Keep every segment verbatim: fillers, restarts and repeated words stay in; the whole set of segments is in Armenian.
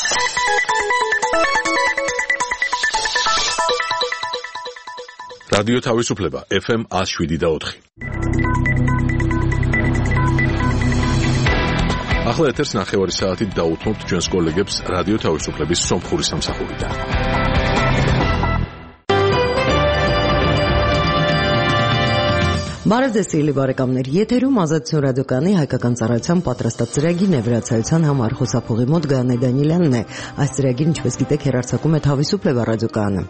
რადიო თავისუფლება ეფ ემ one oh seven და four. ახლა ეთერს ნახევარი საათით დაუთმობთ ჩვენს კოლეგებს რადიო თავისუფლების სომხური სამსახურიდან. Բարև բարեկամներ, եթերում ազատություն ռադիոկայանի հայկական ծառայության պատրաստած ծրագիր Նեվրացիայության համար խոսափողի մոտ Գայանե Դանիելյանն է. Այս ծրագիրը, ինչպես գիտեք, հեռարձակում է Თავისუფლება ռադիոկայանը.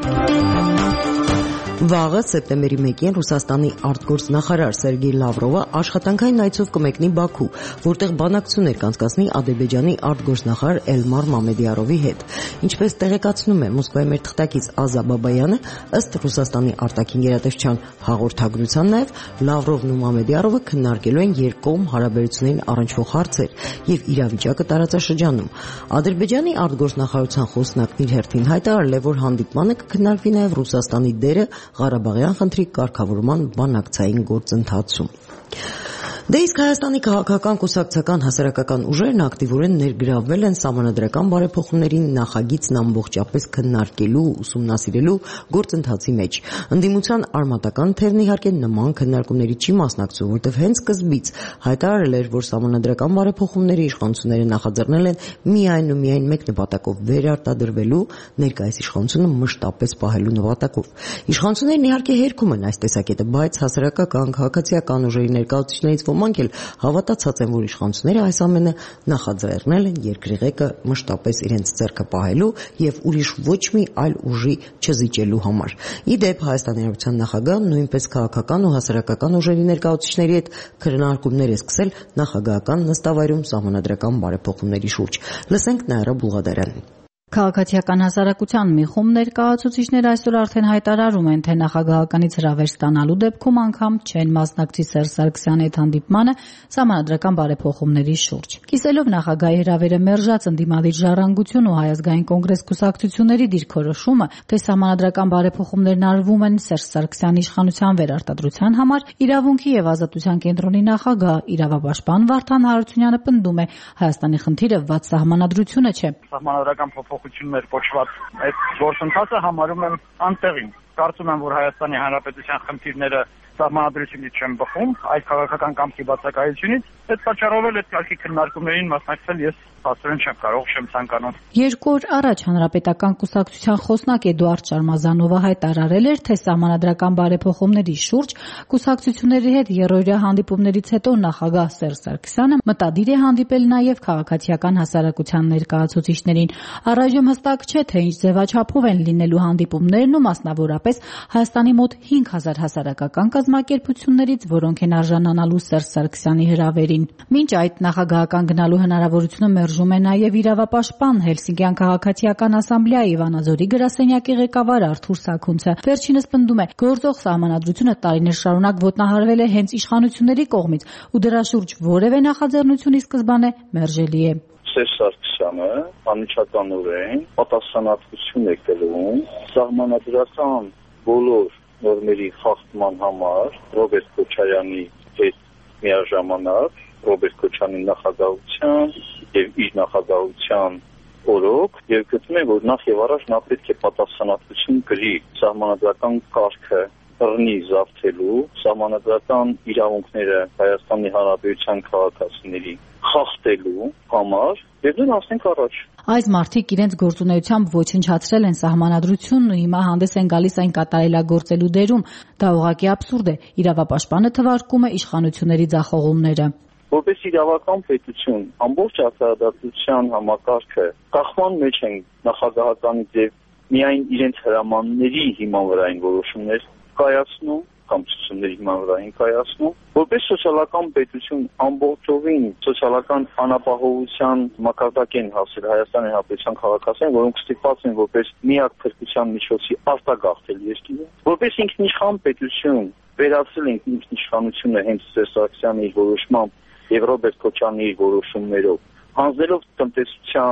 Վաղը սեպտեմբերի մեկին Ռուսաստանի արտգործնախարար Սերգեյ Լավրովը աշխատանքային այցով կմեկնի Բաքու, որտեղ բանակցություններ կանցկացնի Ադրբեջանի արտգործնախարար Էլմար Մամեդիարովի հետ։ Ինչպես տեղեկացնում է Մոսկվայի մեր թղթակից Ազա Բաբայանը, ըստ Ռուսաստանի արտաքին գերատեսչության հաղորդագրության նաև Լավրովն ու Մամեդիարովը քննարկելու են երկկողմ հարաբերություններին առնչվող հարցեր եւ իրավիճակը տարածաշրջանում։ Ադրբեջանի արտգործնախարարության խոսնակն իր հերթին հայտարարել է, որ հանդիպմանը կքննարկվի նաև Ռուսաստանի դերը Ղարաբաղյան խնդրի կարգավորման բանակցային գործընթացում։ Դե իսկ Հայաստանի քաղաքական կուսակցական հասարակական ուժերն ակտիվորեն ներգրավվել են սահմանադրական բարեփոխումներին նախագիծն ամբողջապես քննարկելու, ուսումնասիրելու գործընթացի մեջ։ Ընդդիմության արմատական թևն իհարկե նման քննարկումների չի մասնակցում, որտեղ հենց սկզբից հայտարարել էր, որ սահմանադրական բարեփոխումների իշխանությունները նախաձեռնել են միայն ու միայն մեկ նպատակով վերարտադրվելու, ներկայիս իշխանությունը մշտապես պահելու նպատակով։ Իշխանություններն իհարկե հերքում են այս տեսակետը, բայց հասարակական քաղաքացիական ուժերի ներկայացուցիչներից ոմանք էլ հավատացած են, որ իշխանությունները այս ամենը նախաձեռնել են երկրի ղեկը մշտապես իրենց ձեռքը պահելու եւ ուրիշ ոչ մի այլ ուժի չզիջելու համար։ Ի դեպ Հայաստանի Հանրապետության նախագահն նույնպես քաղաքական ու հասարակական ուժերի ներկայացուցիչների հետ քննարկումներ է սկսել նախագահական նստավայրում սահմանադրական բարեփոխումների շուրջ։ Լսենք Նաիրա Բուլղադարյանին։ Քաղաքացիական հասարակության մի խումբ ներկայացուցիչներ այսօր արդեն հայտարարում են, թե նախագահականից հրավեր ստանալու դեպքում անգամ չեն մասնակցի Սերժ Սարգսյանի հետ հանդիպմանը սահմանադրական բարեփոխումների շուրջ։ Կիսելով նախագահի հրավերը մերժած ընդդիմադիր ժառանգություն ու Հայ ազգային կոնգրես կուսակցությունների դիրքորոշումը, թե սահմանադրական բարեփոխումներն արվում են Սերժ Սարգսյանի իշխանության վերարտադրության համար, իրավունքի եւ ազատության կենտրոնի նախագահ իրավապաշտպան Վարդան Հարությունյանը պնդում է, Հայաստանի խնդիրը վատ սահմանադրությունը չէ։ Սահմանադրական փոփոխություններ կոչված այդ գործընթացը համարում եմ անտեղին։ Կարծում եմ, որ Հայաստանի Հանրապետության խնդիրները սահմանադրությունից չեն բխում, այլ քաղաքական կամքի բացակայությունից։ Այդ պատճառով էլ այդ կարգի քննարկումներին մասնակցել ես փաստորեն չեմ կարող, չեմ ցանկանում։ Երկու օր առաջ Հանրապետական կուսակցության խոսնակ Էդուարդ Շարմազանովը հայտարարել էր, թե սահմանադրական բարեփոխումների շուրջ կուսակցությունների հետ երրորդյա հանդիպումներից հետո նախագահ Սերժ Սարգսյանը մտադիր է հանդիպել նաև քաղաքացիական հասարակության ներկայացուցիչներին։ Առայժմ հստակ չէ, թե ինչ ձևաչափով են լինելու հանդիպումներն ու մասնավորապես Հայաստանի մոտ հինգ հազար հասարակական կազմակերպություններից, որոնք են արժանանալու Սերժ Սարգսյանի հրավերին։ Մինչ այդ նախագահական գնալու հնարավորությունը մերժում է նաև իրավապաշտպան Հելսինկյան քաղաքացիական ասամբլեայի Վանաձորի գրասենյակի ղեկավար Արթուր Սաքունցը։ Վերջինս պնդում է, գործող սահմանադրությունը տարիներ շարունակ ոտնահարվել է հենց իշխանությունների կողմից ու դրա շուրջ որևէ նախաձեռնություն ի սկզբանե մերժելի է։ Սերժ Սարգսյանը անմիջականորեն պատասխանատվություն է կրում սահմանադրական բոլոր նորմերի խախտման համար Ռոբերտ Քոչարյանի հետ միաժամանակ Ռոբերտ Քոչարյանի նախագահության եւ իր նախագահության օրոք եւ գտնում եմ, որ նախ եւ առաջ նա պետք է պատասխանատվություն կրի սահմանադրական կարգը բռնի զավթելու, սահմանադրական իրավունքները Հայաստանի Հանրապետության քաղաքացիների խախտելու համար եւ դեռ ասենք առաջ։ Այս մարդիկ իրենց գործունեությամբ ոչնչացրել են սահմանադրությունն ու հիմա հանդես են գալիս այն կատարելագործելու դերում։ Դա ուղղակի աբսուրդ է։ Իրավապաշտպանը թվարկում է իշխանությունների ձախողումները։ Որպես իրավական պետություն, ամբողջ արդարադատության համակարգը կախման մեջ են նախագահականից եւ միայն իրենց հրամանների հիման վրա են որոշումներ կայացնում կամ ցուցումների հիման վրա են կայացնում, որպես սոցիալական պետություն ամբողջովին սոցիալական անապահովության մակարդակ են հասել Հայաստանի Հանրապետության քաղաքացիներին, որոնք ստիպված են որպես միակ փրկության միջոցի արտագաղթել երկիրը, որպես ինքնիշխան պետություն վերացել են ինքնիշխանությունը հենց Սերժ Սարգսյանի որոշմամբ եւ Ռոբերտ Քոչարյանի որոշումներով, հանձնելով տնտեսության,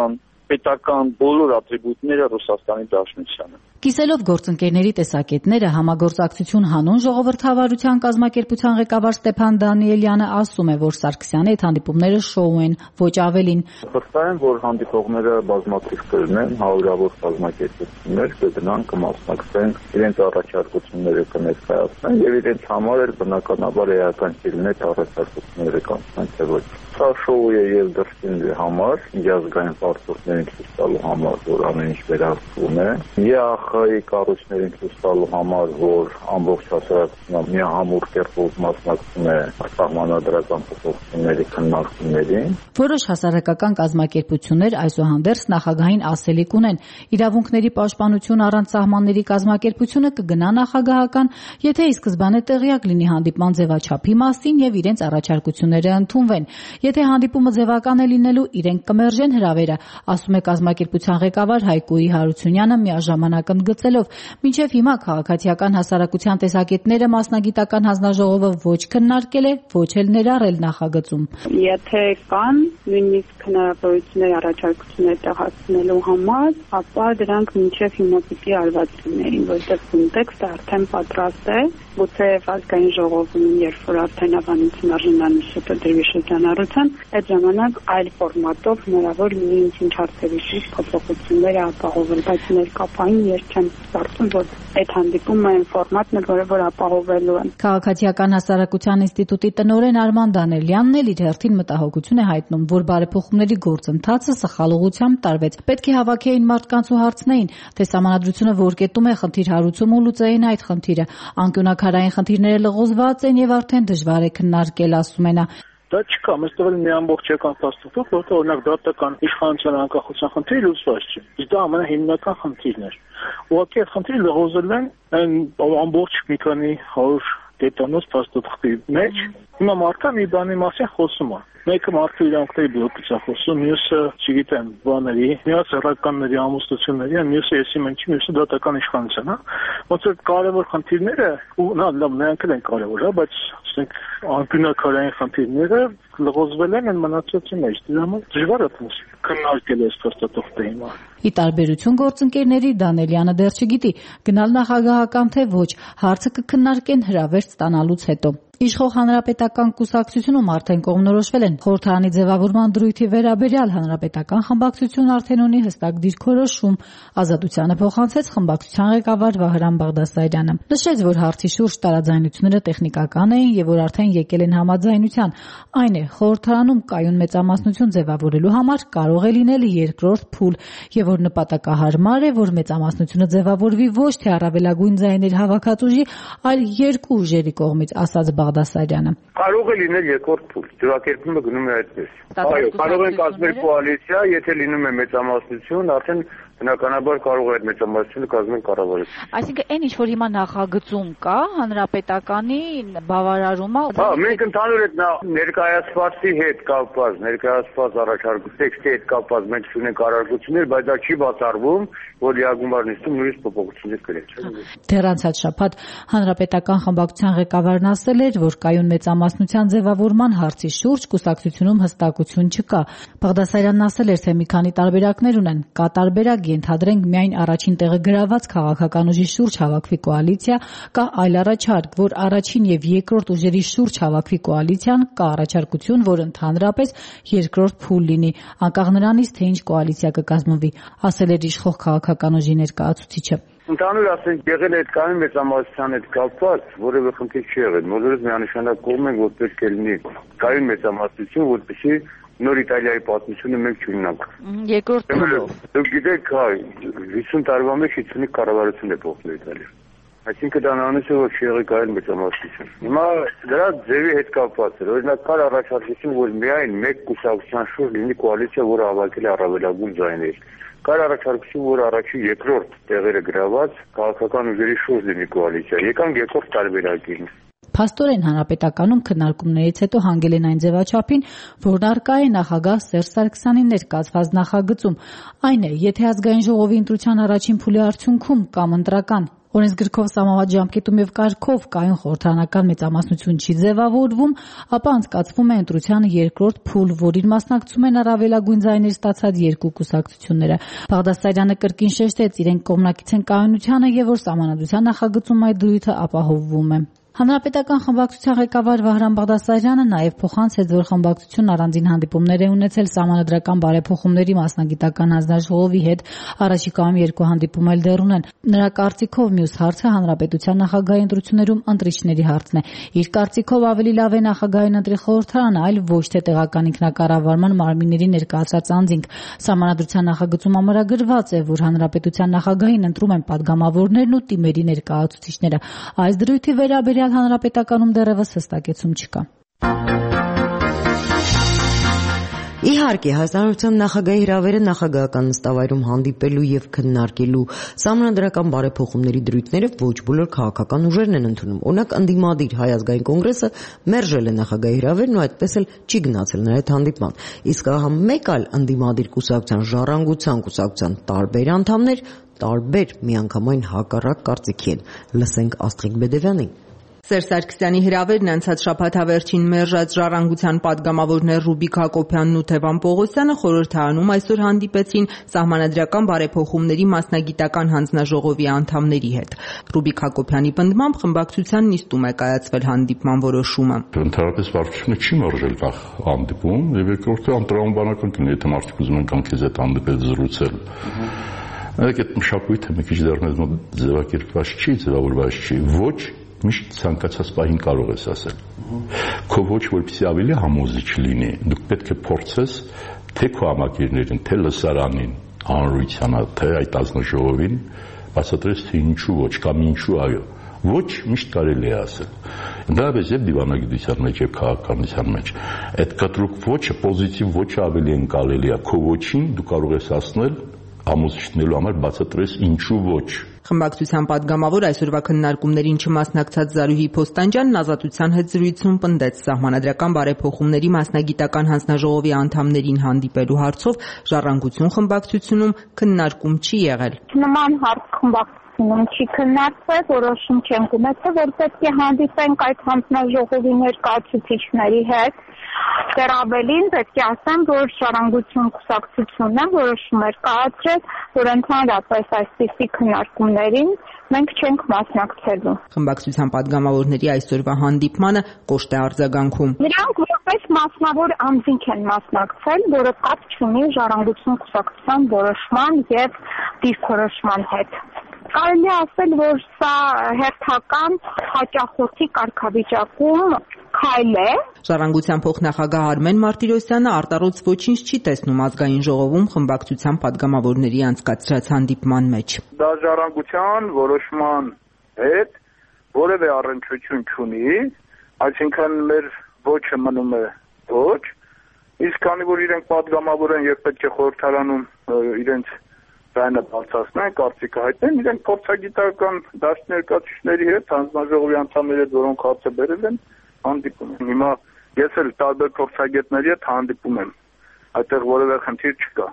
պետական բոլոր ատրիբուտները Ռուսաստանի Դաշնությանը։ Կիսելով գործընկերների տեսակետները համագործակցություն հանուն ժողովրդավարության կազմակերպության ղեկավար Ստեփան Դանիելյանը ասում է, որ Սարգսյանի այդ հանդիպումները շոու են, ոչ ավելին։ Վստահ եմ, որ հանդիպողները բազմաթիվ կլինեն, հարյուրավոր կազմակերպություններ կգնան, կմասնակցեն, իրենց առաջարկությունները կներկայացնեն եւ իրենց համար էլ բնականաբար էական կլինի առաջարկությունները կանցնեն թե ոչ։ Սա շոու է եւ դրսին համար, միջազգային պարտություններին ցույց տալու համար, որ ամեն ինչ վերահսկվում է։ ԵԱԽ-ի կառույցներին ցույց տալու համար, որ ամբողջ հասարակությունը միահամուռ կերպով մասնակցում է սահմանադրական փոփոխությունների քննարկումներին։ Որոշ հասարակական կազմակերպություններ այսուհանդերձ նախագահային ասելիք ունեն։ Իրավունքների պաշտպանություն առանց սահմանների կազմակերպությունը կգնա նախագահական, եթե ի սկզբանե տեղյակ լինի հանդիպման ձևաչափի մասին եւ իրենց առաջարկությունները ընդունվեն։ Եթե հանդիպումը ձևական է լինելու, իրենք կմերժեն հրավերը, ասում է կազմակերպության ղեկավար Հայկուի Հարությունյանը միաժամանակ ընդգծելով, մինչև հիմա քաղաքացիական հասարակության տեսակետները մասնագիտական հանձնաժողովը ոչ քննարկել է, ոչ էլ ներառել նախագծում։ Եթե կան նույնիսկ հնարավորություններ առաջարկություններ տեղացնելու համար, ապա դրանք մինչև հիմա պիտի արված լինեին, որտեղ կոնտեքստը արդեն պատրաստ է, գուցե ազգային ժողովում, երբ որ արդեն ավանդություն արժանանշը դրվի շրջանառության, այդ ժամանակ այլ ֆորմատով հնարավոր լինի ինչ-ինչ հարցերի փոփոխություններ ապահովել, բայց ներկապային ես չեմ կարծում, որ այդ հանդիպումը այն ֆորմատն է, որը որ ապահովելու են։ Քաղաքացիական հասարակության ինստիտուտի տնօրեն Արման Դանելյանն էլ իր հերթին մտահոգություն է հայտնում, որ բարեփոխումների գործընթացը սխալ ուղղությամբ տարվեց։ Պետք է հավաքեին մարդկանց ու հարցնեին, թե սահմանադրությունը որ կետում է խնդիր հարուցում ու լուծեին այդ խնդիրը։ Անկյունաքարային խնդիրները լղոզված են եւ արդեն դժվար է քննարկել, ասում է նա։ Դա չկա, մեզ տվել մի ամբողջական փաստաթուղթ, որտեղ օրինակ դատական իշխանության անկախության խնդիրը լուծված չէ։ Իսկ դա ամենահիմնական խնդիրն էր։ Ուղղակի այդ խնդիրը լղոզել են այն ամբողջ մի քանի հարյուր դետանոց փաստաթղթի մեջ։ Հիմա մարդը մի բանի մասին խոսում է։ Մեկը մարդու իրավունքների բլոկից է խոսում, մյուսը, չգիտեմ, բաների, մյուսը սեռականների ամուսնությունների, մյուսը եսի մենքի, մյուսը դատական իշխանության, հա։ Ոնց որ կարևոր խնդիրները, ու նա լավ նրանք են կարևոր, հա, բայց ասենք անկյունաքարային խնդիրները լղոզվել են այն մնացածի մեջ։ Դրա համար դժվար է քննարկել այս փաստաթուղթը հիմա։ Ի տարբերություն գործընկերների Դանելյանը դեռ չգիտի գնալ նախագահական թե ոչ, հարցը կքննարկեն հրավերտ ստանալուց հետո։ Իշխող հանրապետական կուսակցությունում արդեն կողմնորոշվել են խորհրդարանի ձևավորման դրույթի վերաբերյալ հանրապետական խմբակցությունն արդեն ունի հստակ դիրքորոշում, Ազատությանը փոխանցեց խմբակցության ղեկավար Վահրամ Բաղդասարյանը։ Նշեց, որ հարցի շուրջ տարաձայնությունները տեխնիկական էին եւ որ արդեն եկել են համաձայնության։ Այն է, խորհրդարանում կայուն մեծամասնություն ձևավորելու համար կարող է լինել երկրորդ փուլ եւ որ նպատակահարմար է, որ մեծամասնությունը ձևավորվի ոչ թե առավելագույն ձայներ հավաքած ուժի, այլ երկու ուժերի կողմից, ասաց Բաղդասարյանը։ Կարող է լինել երկրորդ փուլ, ձևակերպումը գնում է այդպես։ Այո, կարող են կազմել կոալիցիա, եթե լինում է մեծամասնություն, արդեն բնականաբար կարող է այդ մեծամասնությունը կազմել կառավարություն։ Այսինքն այն ինչ որ հիմա նախագծում կա, հանրապետականի բավարարումը։ Հա, մենք ընդհանուր այդ ներկայացվածի հետ կապված, ներկայացված առաջարկություն, տեքստի հետ կապված մենք ունենք առարկություններ, բայց դա չի բացառվում, որ լիագումար նիստում նույնիսկ փոփոխություններ կրեն։ Դեռ անցած շաբաթ հանրապետական խմբակցության ղեկավարն ասել էր, որ կայուն մեծամասնության ձևավորման հարցի շուրջ կուսակցությունում հստակություն չկա։ Բաղդասարյանն ասել էր, թե մի քանի տարբերակներ ունեն։ Կա տարբերակ ենթադրենք միայն առաջին տեղը գրաված քաղաքական ուժի շուրջ հավաքվի կոալիցիա, կա այլ առաջարկ, որ առաջին եւ երկրորդ ուժերի շուրջ հավաքվի կոալիցիան, կա առաջարկություն, որ ընդհանրապես երկրորդ փուլ լինի, անկախ նրանից, թե ինչ կոալիցիա կկազմվի, ասել էր իշխող քաղաքական ուժի ներկայացուցիչը։ Ընդհանուր ասենք եղել է այդ կայուն մեծամասնության հետ կապված, որևէ խնդիր չի եղել։ Բոլորս միանշանակ կողմ ենք, որ պետք է լինի կայուն մեծամասնություն, որպեսզի նոր Իտալիայի պատմությունը մենք չունենանք։ Երկրորդ փուլով։ Դուք գիտեք, հիսուն տարվա մեջ հիսունի կառավարություն է փոխվել Իտալիայում։ Այսինքն դա նույնիսկ է, որ չի եղել կայուն մեծամասնություն։ Հիմա դրա ձևի հետ կապված է։ Օրինակ կար առաջարկություն, որ միայն մեկ կուսակցության շուրջ լինի կոալիցիա, որը հավաքել է առավելագույն ձայներ։ Կար առաջարկություն, որ առաջին երկրորդ տեղերը գրաված քաղաքական ուժերի շուրջ լինի կոալիցիա։ Եկանք երկրորդ տարբերակին։ Փաստորեն հանրապետականում քննարկումներից հետո հանգել են այն ձևաչափին, որն առկա է նախագահ Սերժ Սարգսյանի ներկայացված նախագծում։ Այն է, եթե ազգային ժողովի ընտրության առաջին փուլի արդյունքում կամ ընտրական օրենսգրքով սահմանված ժամկետում եւ կարգով կայուն խորհրդարանական մեծամասնություն չի ձևավորվում, ապա անցկացվում է ընտրության երկրորդ փուլ, որին մասնակցում են առավելագույն ձայներ ստացած երկու կուսակցությունները։ Բաղդասարյանը կրկին շեշտեց, իրենք կողմնակից են կայունությանը եւ որ սահմանադրության նախագծում այդ դրույթը ապահովվում է։ Հանրապետական խմբակցության ղեկավար Վահրամ Բաղդասարյանը նաև փոխանցեց, որ խմբակցությունն առանձին հանդիպումներ է ունեցել սահմանադրական բարեփոխումների մասնագիտական հանձնաժողովի հետ, առաջիկայում երկու հանդիպում էլ դեռ ունեն։ Նրա կարծիքով մյուս հարցը հանրապետության նախագահի ընտրություններում ընտրիչների հարցն է։ Իր կարծիքով ավելի լավ է նախագահային ընտրի խորհրդարանը, այլ ոչ թե տեղական ինքնակառավարման մարմինների ներկայացած անձինք։ Սահմանադրության նախագծում ամրագրված է, որ հանրապետության նախագահին ընտրում են падգամավորներն ու տիմերի ներկայացուցիչները։ Այս դրույթի վերաբերյալ հանրապետականում դեռևս հստակեցում չկա։ Իհարկե, Հայաստան նախագահի հրավերը նախագահական նստավայրում հանդիպելու եւ քննարկելու սահմանադրական բարեփոխումների դրույթները ոչ բոլոր քաղաքական ուժերն են ընդունում։ Օրինակ, ընդդիմադիր Հայ ազգային կոնգրեսը մերժել է նախագահի հրավերն ու այդպես էլ չի գնացել նրա հետ հանդիպման։ Իսկ ահա մեկ այլ ընդդիմադիր կուսակցության ժառանգության կուսակցության տարբեր անդամներ տարբեր միանգամայն հակառակ կարծիքի են։ Լսենք Աստղիկ Բեդևյանին։ Սերժ Սարգսյանի հրավերն անցած շաբաթավերջին մերժած ժառանգության պատգամավորներ Ռուբիկ Հակոբյանն ու Թևան Պողոսյանը խորհրդարանում այսօր հանդիպեցին սահմանադրական բարեփոխումների մասնագիտական հանձնաժողովի անդամների հետ։ Ռուբիկ Հակոբյանի պնդմամբ խմբակցության նիստում է կայացվել հանդիպման որոշումը։ Ընդհանրապես վարչությունը չի մերժել նախ հանդիպում եւ երկրորդը անտրամաբանական կլինի, եթե մարդիկ ուզում են կյանքից հետ հանդիպել զրուցել։ Այդ մշակույթը մի քիչ դեռ մեզ մոտ ձևակերպված չի, ձևավորված չի։ Ոչ միշտ ցանկացած պահին կարող ես ասել։ Քո ոչ որպեսզի ավելի համոզիչ լինի, դուք պետք է փորձես թե քո համակիրներին, թե լսարանին, հանրությանը, թե այդ ազնաժողովին բացատրես, թե ինչու ոչ կամ ինչու այո։ Ոչ միշտ կարելի է ասել։ Դրանից եւ դիվանագիտության մեջ եւ քաղաքականության մեջ այդ կտրուկ ոչը պոզիտիվ ոչը ավելի ընկալելի է։ Քո ոչին դու կարող ես ասնել ամուսնելու համար բացատրես ինչու ոչ։ Խմբակցության падգամավոր այսօրվա քննարկումներին չմասնակցած Զարուհի Փոստանջյանն Ազատության հետ զրույցում պնդեց սահմանադրական բարեփոխումների մասնագիտական հանձնաժողովի անդամներին հանդիպելու հարցով ժառանգություն խմբակցությունում քննարկում չի եղել։ Նման հարց խմբակցությունում չի քննարկվել, որոշում չենք ունեցել, որ պետք է հանդիպենք այդ հանձնաժողովի ներկայացուցիչների հետ։ Դեռ ավելին պետք է ասեմ, որ ժառանգություն կուսակցությունն է որոշում էր կայացրել, որ ընդհանրապես այսպիսի քննարկումներին մենք չենք մասնակցելու։ Խմբակցության падգամավորների այսօրվա հանդիպմանը կոշտ է արձագանքում։ Նրանք որպես մասնավոր անձինք են մասնակցել, որը կապ չունի ժառանգություն կուսակցության որոշման եւ դիրքորոշման հետ։ Կարելի է ասել, որ սա հերթական հաճախորդի կարգավիճակում քայլ է։ Ժառանգության փոխնախագահ Արմեն Մարտիրոսյանը արտառոց ոչինչ չի տեսնում ազգային ժողովում խմբակցության падգամավորների անցկացրած հանդիպման մեջ։ Դա ժառանգության որոշման հետ որևէ առնչություն չունի, այսինքն մեր ոչը մնում է ոչ, իսկ քանի որ իրենք падգամավոր են եւ պետք է խորհրդարանում իրենց բանը բարձրացնեն, կարծիքը հայտնեն, իրենք փորձագիտական դաշտ ներկայացուցիչների հետ, հանձնաժողովի անդամների հետ, որոնք հարցը բերել են, հանդիպում են։ Հիմա ես էլ տարբեր փորձագետների հետ հանդիպում եմ, այդտեղ որևէ խնդիր չկա։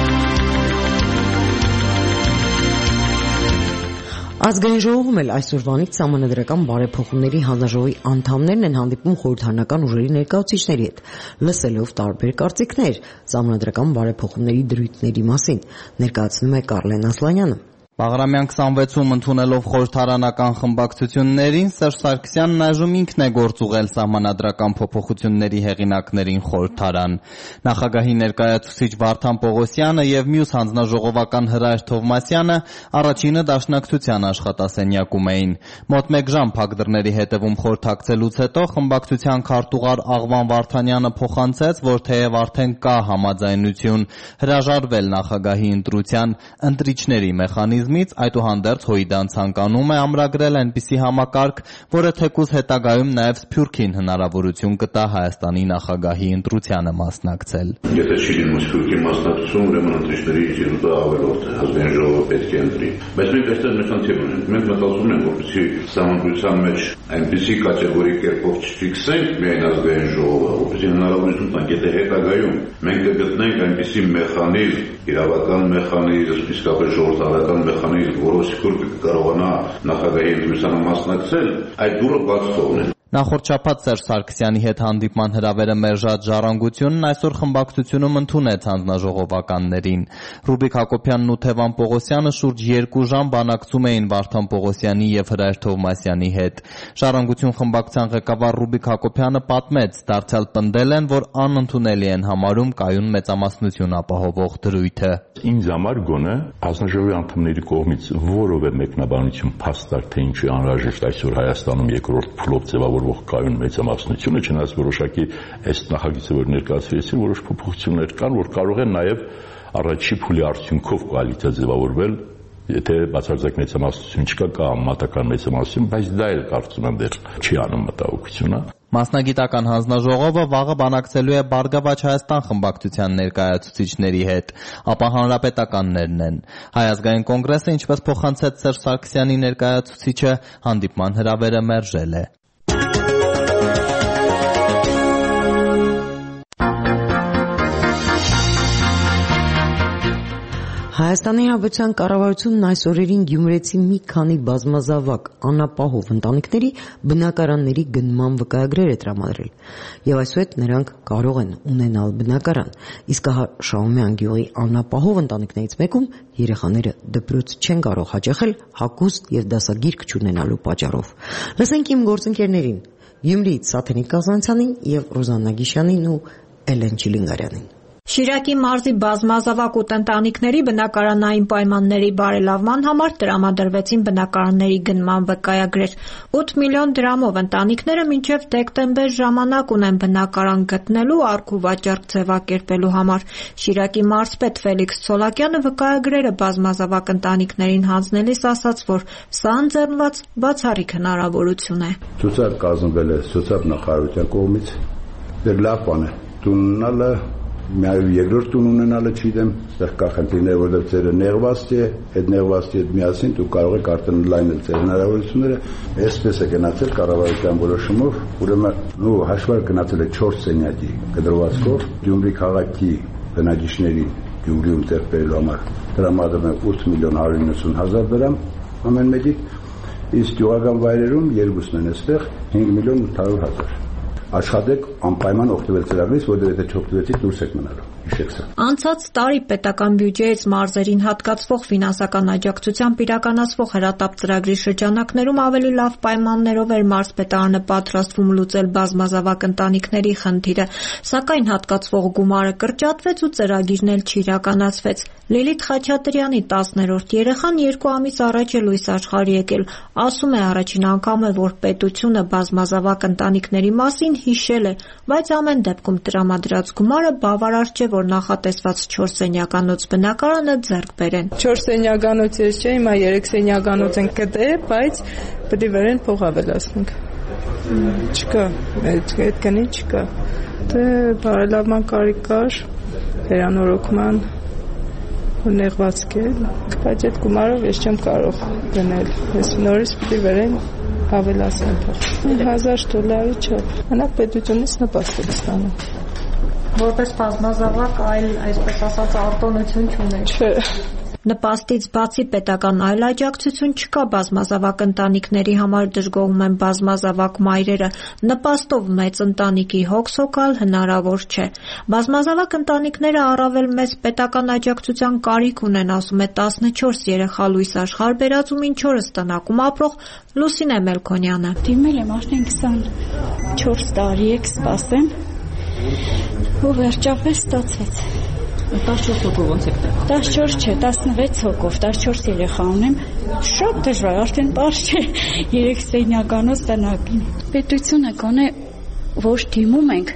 Ազգային ժողովում էլ այսօրվանից սահմանադրական բարեփոխումների հանձնաժողովի անդամներն են հանդիպում խորհրդարանական ուժերի ներկայացուցիչների հետ, լսելով տարբեր կարծիքներ սահմանադրական բարեփոխումների դրույթների մասին, ներկայացնում է Կարլեն Ասլանյանը։ Բաղրամյան քսանվեցում ընդունելով խորհրդարանական խմբակցություններին Սերժ Սարգսյանն այժմ ինքն է գործ ուղղել սահմանադրական փոփոխությունների հեղինակներին խորհրդարան։ Նախագահի ներկայացուցիչ Վարդան Պողոսյանը եւ մյուս հանձնաժողովական Հրայր Թովմասյանը առաջինը դաշնակցության աշխատասենյակում էին։ Մոտ մեկ ժամ փակ դռների հետևում խորհրդակցելուց հետո խմբակցության քարտուղար Աղվան Վարդանյանը փոխանցեց, որ թեև արդեն կա համաձայնություն հրաժարվել նախագահի ընտրության ընտրիչների մեխանիզմից, այդուհանդերձ Հույդան ցանկանում է ամրագրել այնպիսի համակարգ, որը թեկուզ հետագայում նաև Սփյուռքին հնարավորություն կտա Հայաստանի նախագահի ընտրությանը մասնակցել։ Եթե չի լինում Սփյուռքի մասնակցություն, ուրեմն ընտրիչների ինստիտուտը ավելորդ է, ազգային ժողովը պետք է ընտրի։ Բայց մենք այստեղ մեծ խնդիր ունենք։ Մենք մտածում ենք, որպեսզի սահմանադրության մեջ այնպիսի կատեգորիկ կերպով չֆիքսենք միայն ազգային ժողովը, որպեսզի հնարավորություն տանք, եթե հետագայում մենք կգտնենք այնպիսի մեխանիզմ, իրավական մեխանիզմ, իսկապես ժողովրդավարական երեխաների որոշ կուրպ կարողանա նախագահի ընտրությանը մասնակցել, այդ դուրը բաց թողնել։ Նախորդ շաբաթ Սերժ Սարգսյանի հետ հանդիպման հրավերը մերժած Ժառանգությունն այսօր խմբակցությունում ընդունեց հանձնաժողովականներին։ Ռուբիկ Հակոբյանն ու Թևան Պողոսյանը շուրջ երկու ժամ բանակցում էին Վարդան Պողոսյանի եւ Հրայր Թովմասյանի հետ։ Ժառանգություն խմբակցության ղեկավար Ռուբիկ Հակոբյանը պատմեց, դարձյալ պնդել են, որ անընդունելի են համարում կայուն մեծամասնություն ապահովող դրույթը։ Ինձ համար գոնե հանձնաժողովի անդամների կողմից որևէ մեկնաբանություն փաստակ թե ինչի անհրաժեշտ այսօր Հայաստանում երկրորդ փուլով ձևավորվող կայուն մեծամասնությունը, չնայած որոշակի այս նախագիծը, որ ներկայացրեցին, որոշ փոփոխություններ կան, որ կարող են նաև առաջի փուլի արդյունքով կոալիցիա ձևավորվել, եթե բացարձակ մեծամասնություն չկա, կա համատական մեծամասնություն, բայց դա էլ կարծում եմ դեռ չի անում մտահոգությունը։ Մասնագիտական հանձնաժողովը վաղը բանակցելու է Բարգավաճ Հայաստան խմբակցության ներկայացուցիչների հետ, ապա հանրապետականներն են։ Հայ ազգային կոնգրեսը, ինչպես փոխանցեց Սերժ Սարգսյանի ներկայացուցիչը, հանդիպման հրավերը մերժել է։ Հայաստանի Հանրապետության կառավարությունն այս օրերին Գյումրեցի մի քանի բազմազավակ անապահով ընտանիքների բնակարանների գնման վկայագրեր է տրամադրել, եւ այսուհետ նրանք կարող են ունենալ բնակարան, իսկ հա Շահումյան գյուղի անապահով ընտանիքներից մեկում երեխաները դպրոց չեն կարող հաճախել հագուստ եւ դասագիրք չունենալու պատճառով։ Լսենք իմ գործընկերներին՝ Գյումրիից Սաթենիկ Կազանցյանին եւ Ռոզաննա Գիշյանին ու Էլեն Չիլինգարյանին։ Շիրակի մարզի բազմազավակ ընտանիքների բնակարանային պայմանների բարելավման համար տրամադրվեցին բնակարանների գնման վկայագրեր։ ութ միլիոն դրամով ընտանիքները մինչև դեկտեմբեր ժամանակ ունեն բնակարան գտնելու առք ու վաճառք ձևակերպելու համար։ Շիրակի մարզպետ Ֆելիքս Ցոլակյանը վկայագրերը բազմազավակ ընտանիքներին հանձնելիս ասաց, որ սա ընձեռնված բացառիկ հնարավորություն է։ Ցուցակ կազմվել է սոցիալ նախարարության կողմից։ Դեռ լավ բան է։ Տուննալը Միայն երկրորդ տուն ունենալը չգիտեմ, այստեղ կա խնդիրներ, որովհետև ձերը նեղված է, այդ նեղվածի հետ միասին դու կարող եք արտոնլայնել ձեր հնարավորությունները, այսպես է գնացել կառավարության որոշումով, ուրեմն նո հաշվար գնացել է չորս սենյակի կդրվածքով, Գյումրի քաղաքի բնակիչների Գյումրիում տեղ բերելու համար տրամադրվում է ութ միլիոն հարյուր իննսուն հազար դրամ ամեն մեկի, իսկ գյուղական վայրերում երկուսն են այստեղ հինգ միլիոն ութ հարյուր հազար։ Աշխատեք անպայման օգտվել ծրագրից, որտեղ եթե չօգտվեցիք դուրս եք մնալու։ Հիշեք սա։ Անցած տարի պետական բյուջեից մարզերին հատկացվող ֆինանսական աջակցությամբ իրականացվող հրատապ ծրագրի շրջանակներում ավելի լավ պայմաններով էր մարզպետարանը պատրաստվում լուծել բազմազավակ ընտանիքների խնդիրը, սակայն հատկացվող գումարը կրճատվեց ու ծրագիրն էլ չիրականացվեց։ Լիլիթ Խաչատրյանի տասներորդ երեխան երկու ամիս առաջ է լույս աշխարհ եկել, ասում է առաջին անգամ է, որ պետությունը բազմազավակ ընտանիքների մասին հիշել է, բայց ամեն դեպքում տրամադրած գումարը բավարար չէ, որ նախատեսված չորս սենյականոց բնակարանը ձեռք բերեն։ չորս սենյականոց ես չէ, հիմա երեք սենյականոց են գտել, բայց պետք է վերեն փող ավելացնենք։ Չկա, այդ կնի չկա։ Դե բարելավման կարիք կար, վերանորոգման նեղվածք է, բայց այդ գումարով ես չեմ կարող գնել։ Ես նորից պետք է վերեն ավելացնեմ փող։ հազար դոլարի չափ։ Անակ պետությունից նպաստ է ստանում։ Որպես բազմազավակ այլ, այսպես ասած, արտոնություն չունեք։ Չէ։ Նպաստից բացի պետական այլ աջակցություն չկա բազմազավակ ընտանիքների համար, դժգոհում են բազմազավակ մայրերը։ Նպաստով մեծ ընտանիքի հոգս հոգալ հնարավոր չէ։ Բազմազավակ ընտանիքները առավել մեծ պետական աջակցության կարիք ունեն, ասում է տասնչորս երեխա լույս աշխարհ բերած ու մինչ օրս տնակում ապրող Լուսինե Մելքոնյանը։ Դիմել եմ արդեն քսանչորս տարի եք սպասեմ ու վերջապես ստացվեց։ տասնչորս հոգով ոնց եք տեղ։ տասնչորս չէ, տասնվեց հոգով, տասնչորս երեխա ունեմ։ Շատ դժվար, արդեն պարզ չէ երեք սենյականոց տնակին։ Պետությունը գոնե ոչ դիմում ենք,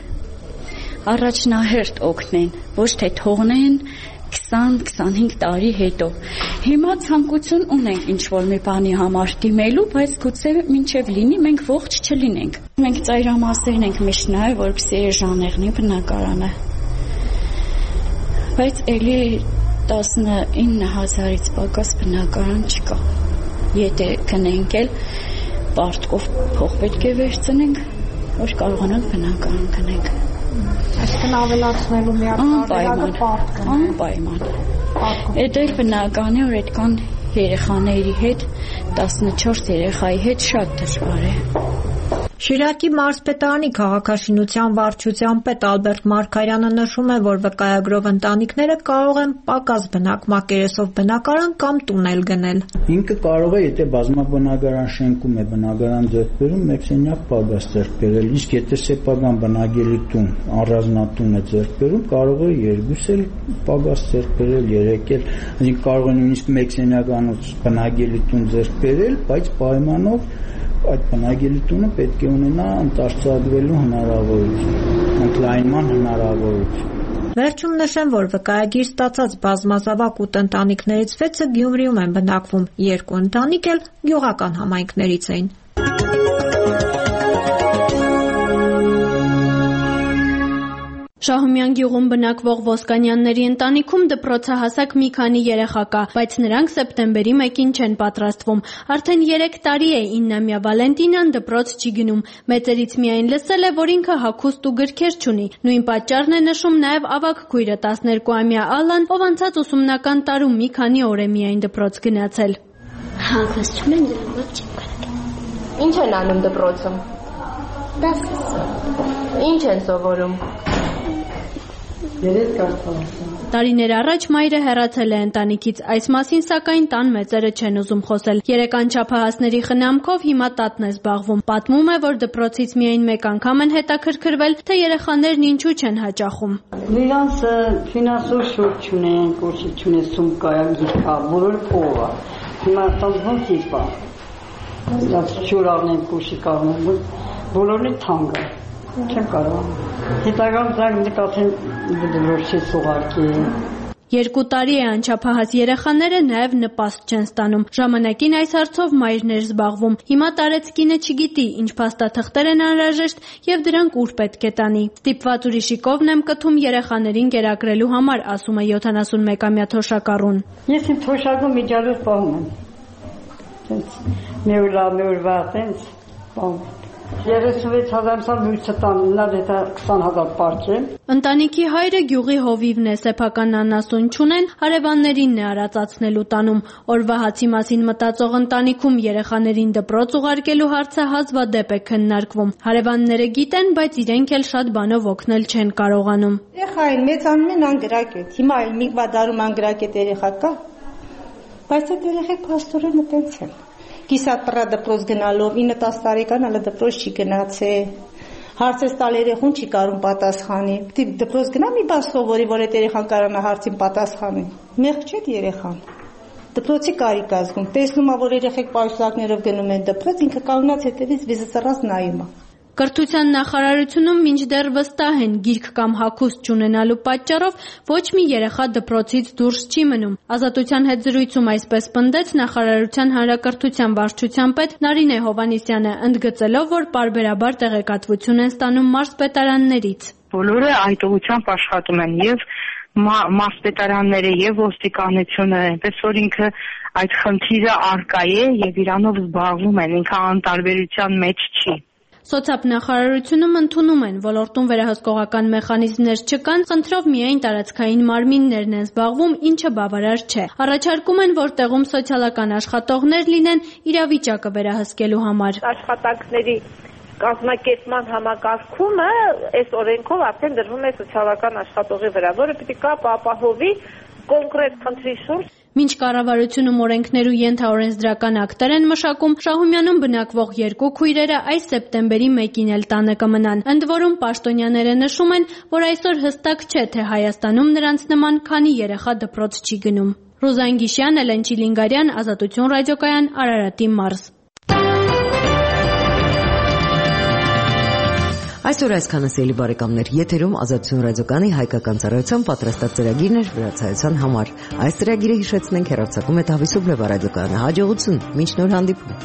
առաջնահերթ օգնեն, ոչ թե թողնեն քսան-քսանհինգ տարի հետո։ Հիմա ցանկություն ունենք ինչ-որ մի բանի համար դիմելու, բայց գուցե մինչև լինի մենք ողջ չլինենք։ Մենք ծայրամասերն ենք միշտ նայել, որպեսզի էժանեղնի բնակարանը։ Բայց էլի տասնինը հազարից պակաս բնակարան չկա։ Եթե գնենք էլ պարտքով փող պետք է վերցնենք, որ կարողանանք բնակարան գնենք։ Այսինքն ավելացնելու միակ տարբերակը պարտքն է։ Անպայման։ Այդ էլ բնականի որ այդքան երեխաների հետ, տասնչորս երեխայի հետ շատ դժվար է։ Շիրակի մարզպետարանի քաղաքաշինության վարչության պետ Ալբերտ Մարգարյանը նշում է, որ վկայագրով ընտանիքները կարող են պակաս բնակ մակերեսով բնակարան կամ տունել գնել։ Ինքը կարող է, եթե բազմաբնակարան շենքում է բնակարան ձեռք բերում, մեկ սենյակ պակաս ձեռք բերել, իսկ եթե սեփական բնակելի տուն, առանձնատուն է ձեռք բերում, կարող է երկուս էլ պակաս ձեռք բերել, երեք էլ, այսինքն կարող է նույնիսկ մեկ սենյականոց բնակելի տուն ձեռք բերել, բայց պայմանով այդ բնակելի տունը պետք է ունենա ընտարցակվելու հնարավորություն, ընդլայնման հնարավորություն։ Վերջում նշեմ, որ վկայագիր ստացած բազմազավակ ութ ընտանիքներից վեցը Գյումրիում են բնակվում, երկու ընտանիք էլ գյուղական համայնքներից էին։ Շահումյան գյուղում բնակվող Ոսկանյանների ընտանիքում դպրոցահասակ մի քանի երեխա կա, բայց նրանք սեպտեմբերի մեկին չեն պատրաստվում։ Արդեն երեք տարի է իննամյա Վալենտինան դպրոց չի գնում։ Մեծերից միայն լսել է, որ ինքը հագուստ ու գրքեր չունի։ Նույն պատճառն է նշում նաև ավագ քույրը տասներկուամյա Ալլան, ով անցած ուսումնական տարում մի քանի օր է միայն դպրոց գնացել։ Հագուստ չունեմ, դրանով չեմ կարող։ Ինչ են անում դպրոցում։ Դասս։ Ինչ են սովորում։ Տարիներ առաջ մայրը հեռացել է ընտանիքից, այս մասին սակայն տան մեծերը չեն ուզում խոսել։ Երեք անչափահասների խնամքով հիմա տատն է զբաղվում։ Պատմում է, որ դպրոցից միայն մեկ անգամ են հետաքրքրվել, թե երեխաներն ինչու չեն հաճախում։ Նրանց ֆինանսոր շուրջ չունեն, կուրսի չունեն, սումկայա, գիրքա, բոլոր փողը։ Հիմա տանձնոց իպա։ Դաց չուրավն են կուրսի կարնում, բոլորն թանկ է։ Չեմ կարող։ Հետագան զանգ նկատեն դպրոցից ուղարկի։ Երկու տարի է անչափահաս երեխաները նաև նպաստ չեն ստանում։ Ժամանակին այս հարցով մայրն էր զբաղվում։ Հիմա տարեցկինը չգիտի, ինչ փաստաթղթեր են անհրաժեշտ եւ դրանք ուր պետք է տանի։ Ստիպված ուրիշի կողմն եմ կթում երեխաներին կերակրելու համար, ասում է յոթանասունմեկամյա Թոշակառուն։ Ես իմ թոշակում միջալուց պահում եմ։ Տենց մի օր լավ, մի օր վատ, տենց պահում։ երեսունվեց հազար լույսը տաննալ, հետա քսան հազար պարկ Ընտանիքի հայրը գյուղի հովիվն է, սեփական անասուն չունեն, հարևաններին է արածացնելու տանում։ Օրվա հացի մասին մտածող ընտանիքում երեխաներին դպրոց ուղարկելու հարցը հազվադեպ է քննարկվում։ Հարևանները գիտեն, բայց իրենք էլ շատ բանով օգնել չեն կարողանում։ Երեխային մեծանում են անգրակետ, հիմա էլ մի վադարում անգրակետ երեխա կա, բայց այդ երեխեք փաստորեն տենց են։ Կիսատ պրա դպրոց գնալով ինը տասը տարեկան ալը դպրոց չի գնացել։ Հարցես տալ երեխուն չի կարում պատասխանի։ Պետք դպրոց գնա մի բան սովորի, որ այդ երեխան կարողանա հարցին պատասխանի։ Մեղք չէ երեխան։ Դպրոցի կարիք ազգում։ Տեսնում ա, որ երեխեք պայուսակներով գնում են դպրոց, ինքը կանգնած հետևից վիզը ծռած նայում է։ Կրթության նախարարությունում մինչդեռ վստահ են գիրք կամ հագուստ չունենալու պատճառով ոչ մի երեխա դպրոցից դուրս չի մնում։ Ազատության հետ զրույցում այսպես պնդեց նախարարության հանրակրթության վարչության պետ Նարինե Հովհաննիսյանը, ընդգծելով, որ պարբերաբար տեղեկատվություն են ստանում մարզպետարաններից։ Բոլորը այդ ուղղությամբ աշխատում են եւ մարզպետարանները եւ ոստիկանությունը, այնպես որ ինքը այդ խնդիրը արկա է եւ իրանով զբաղվում են, ինքը անտարբերության մեջ չի։ Սոցիալնախարարությունում ընդունում են, ոլորտում վերահսկողական մեխանիզմներ չկան, խնդրով միայն տարածքային մարմիններն են զբաղվում, ինչը բավարար չէ։ Առաջարկում են, որ տեղում սոցիալական աշխատողներ լինեն իրավիճակը վերահսկելու համար։ Աշխատանքների կազմակերպման համակարգումը այս օրենքով արդեն դրվում է սոցիալական աշխատողի վրա, որը պետք է ապահովի կոնկրետ խնդրի շուրջ։ Մինչ կառավարությունում օրենքներ ու ենթաօրենսդրական ակտեր են մշակում, Շահումյանում բնակվող երկու քույրերը այս սեպտեմբերի մեկին էլ տանը կմնան։ Ընդ որում պաշտոնյաները նշում են, որ այսօր հստակ չէ, թե Հայաստանում նրանց նման քանի երեխա դպրոց չի գնում։ Ռուզան Գիշյան, Էլեն Չիլինգարյան, Ազատություն ռադիոկայան, Արարատի մարզ։ Այսօր այսքանը սիրելի բարեկամներ, եթերում Ազատություն ռադիոկայանի հայկական ծառայության պատրաստած ծրագիրն էր վրացայության համար։ Այս ծրագիրը հիշեցնենք հեռարձակում է Թավիսու Բլեվա ռադիոկայանը։ Հաջողություն, մինչ նոր հանդիպում։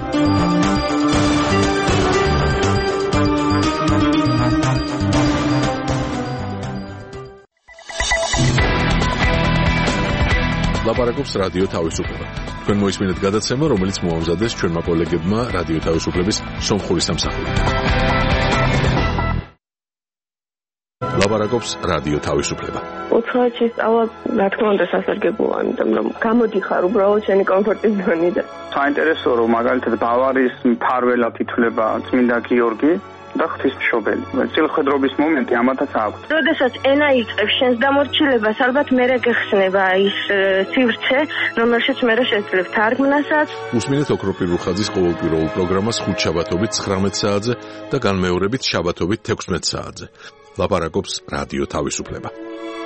Լապարակոպս ռադիո Թավիսուպլեվա։ Თქვენ მოისმინეთ გადაცემა, რომელიც მოამზადეს ჩვენმა კოლეგებმა რადიო თავისუფლების სომხური სამსახური. ლაპარაკობს რადიო თავისუფლება. ოთხი წავა, რა თქმა უნდა, სასარგებლოა, იმიტომ რომ გამოდიხარ უბრალოდ შენი კომფორტის ზონიდან. საინტერესოა, რომ მაგალითად ბავარის მფარველად ითვლება წმინდა გიორგი და ღვთისმშობელი. წილხედრობის მომენტი ამათაც აქვს. როდესაც ენა იწყებს შენს დამორჩილებას, ალბათ მერე გეხსნება ის სივრცე, რომელშიც მერე შეძლებ თარგმნასაც. უსმინეთ ოქროპირ რუხაძის ყოველკვირეულ პროგრამას ხუთშაბათობით ცხრამეტ საათზე და განმეორებით შაბათობით თექვსმეტ საათზე. ლაპარაკობს რადიო თავისუფლება.